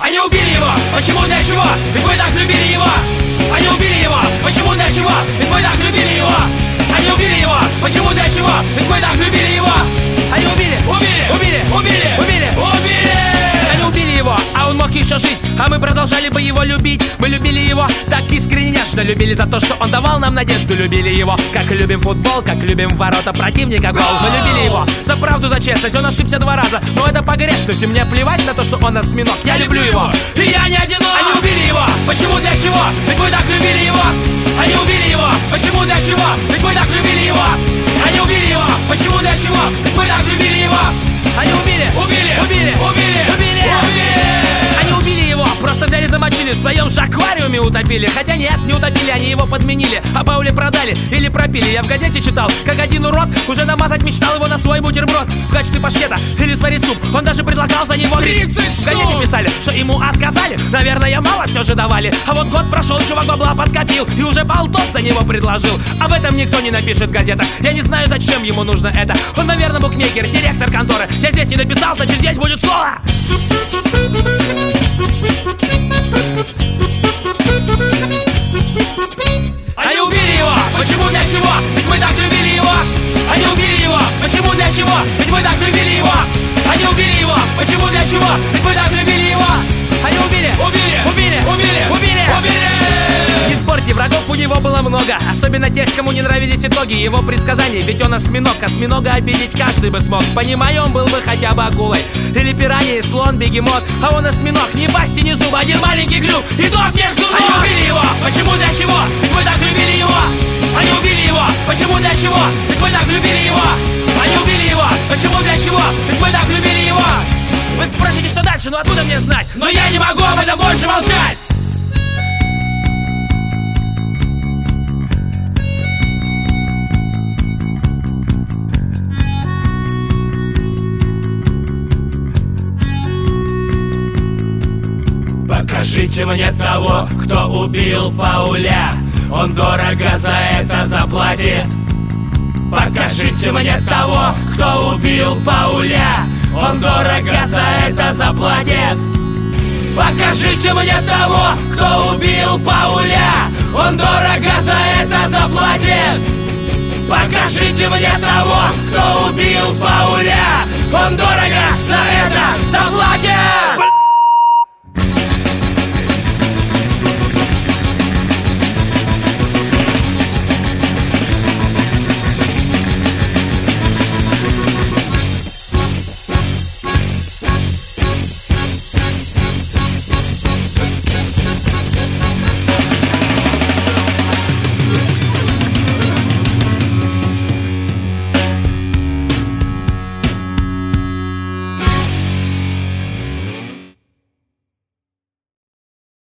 Они убили его, почему, для чего? Ведь мы так любили его. Они убили его, почему, для чего? Ведь мы так любили его. Они убили его, почему, для чего? Ведь мы так любили его. Они убили. Они убили его, а он мог еще жить, а мы продолжали бы его любить. Мы любили его так искренне, нежно любили за то, что он давал нам надежду. Любили его, как любим футбол, как любим в ворота противника гол. Мы любили его за правду, за честность. Он ошибся 2 раза, но это погрешность. И мне плевать на то, что он осьминог. Я люблю его, и я не одинок. Они убили его, почему, для чего? Ведь мы так любили его. Они убили его, почему, для чего? Ведь мы так любили его. Они убили его, почему, для чего? Ведь мы так любили его. Они убили. Они убили его, просто взяли, замочили, в своем же аквариуме утопили. Хотя нет, не утопили, они его подменили, а Пауле продали или пропили. Я в газете читал, как один урод уже намазать мечтал его на свой бутерброд в качестве паштета или сварить суп. Он даже предлагал за него 30 штук. В газете писали, что ему отказали. Наверное, мало все же давали. А вот год прошел, чувак бабла подкопил и уже полтос за него предложил. Об этом никто не напишет в газетах. Я не знаю, зачем ему нужно это. Он, наверное, букмекер, директор конторы. Я здесь не написал, значит здесь будет соло. Они убили его, почему, для чего? Ведь мы так любили его. Они убили его, почему, для чего? Ведь мы так любили его. Они убили его, почему, для чего? Ведь мы так любили его. Они убили. Не спорьте, врагов у него было много, особенно тех, кому не нравились итоги его предсказаний. Ведь он осьминог, осьминога обидеть каждый бы смог. Понимаю, он был бы хотя бы акулой или пираньей, слон, бегемот. А он осьминог, ни пасти, ни зуба, один маленький клюв и док между ног. Они убили его, почему, для чего? Ведь мы так любили его. Они убили его, почему, для чего? Ведь мы так любили его. Они убили его, почему, для чего? Ведь мы так любили его. Вы спросите, что дальше, ну откуда мне знать? Но я не могу об этом больше молчать. Покажите мне того, кто убил Пауля. Он дорого за это заплатит. Покажите мне того, кто убил Пауля. Он дорого за это заплатит. Покажите мне того, кто убил Пауля. Он дорого за это заплатит. Покажите мне того, кто убил Пауля. Он дорого за это заплатит.